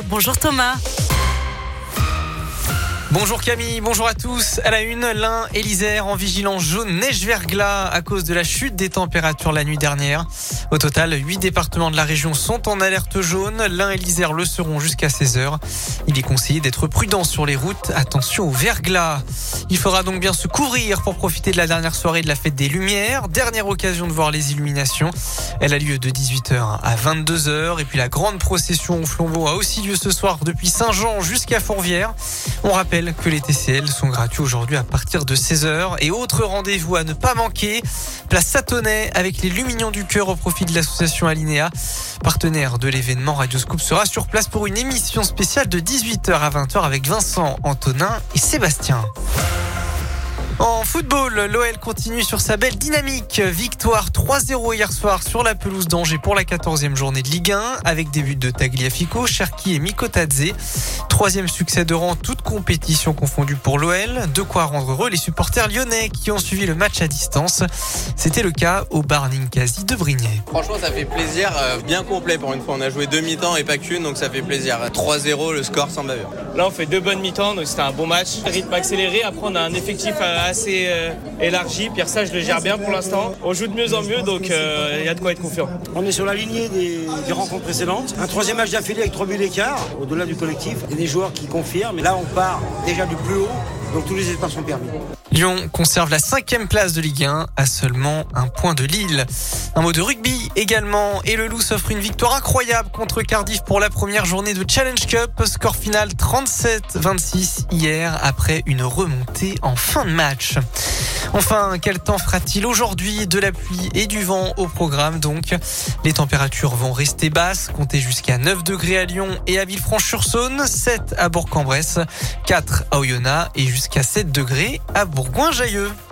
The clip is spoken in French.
Météo. Bonjour Thomas. Bonjour Camille, bonjour à tous. À la une, l'Ain et l'Isère en vigilance jaune neige-verglas à cause de la chute des températures la nuit dernière. Au total, 8 départements de la région sont en alerte jaune. L'Ain et l'Isère le seront jusqu'à 16h. Il est conseillé d'être prudent sur les routes. Attention au verglas. Il faudra donc bien se couvrir pour profiter de la dernière soirée de la fête des Lumières. Dernière occasion de voir les illuminations. Elle a lieu de 18h à 22h. Et puis la grande procession au flambeau a aussi lieu ce soir depuis Saint-Jean jusqu'à Fourvière. On rappelle que les TCL sont gratuits aujourd'hui à partir de 16h. Et autre rendez-vous à ne pas manquer, place Satonnet avec les Lumignons du Cœur au profit de l'association Alinéa. Partenaire de l'événement, Radio Scoop sera sur place pour une émission spéciale de 18h à 20h avec Vincent, Antonin et Sébastien. En football, l'OL continue sur sa belle dynamique. Victoire 3-0 hier soir sur la pelouse d'Angers pour la 14e journée de Ligue 1 avec des buts de Tagliafico, Cherki et Mikotadze. 3e succès de rang, toute compétition confondue pour l'OL. De quoi rendre heureux les supporters lyonnais qui ont suivi le match à distance. C'était le cas au bar Ninkasi de Brignais. Franchement, ça fait plaisir, bien complet pour une fois. On a joué 2 mi-temps et pas qu'une, donc ça fait plaisir. 3-0, le score semble bavure. Là, on fait 2 bonnes mi-temps, donc c'était un bon match. Rythme accéléré, après on a un effectif assez élargi. Pierre Sage le gère bien pour l'instant. On joue de mieux en mieux, donc il y a de quoi être confiant. On est sur la lignée des rencontres précédentes. Un 3e match d'affilée avec 3 buts d'écart, au-delà du collectif. Il y a des joueurs qui confirment, mais là on part déjà du plus haut, donc tous les espoirs sont permis. Lyon conserve la 5e place de Ligue 1 à seulement 1 point de Lille. Un mot de rugby également, et le Loup s'offre une victoire incroyable contre Cardiff pour la première journée de Challenge Cup. Score final 37-26 hier après une remontée en fin de match. Enfin, quel temps fera-t-il aujourd'hui? De la pluie et du vent au programme donc. Les températures vont rester basses, comptez jusqu'à 9 degrés à Lyon et à Villefranche-sur-Saône, 7 à Bourg-en-Bresse, 4 à Oyonnax et jusqu'à 7 degrés à Bourgoin-Jallieu.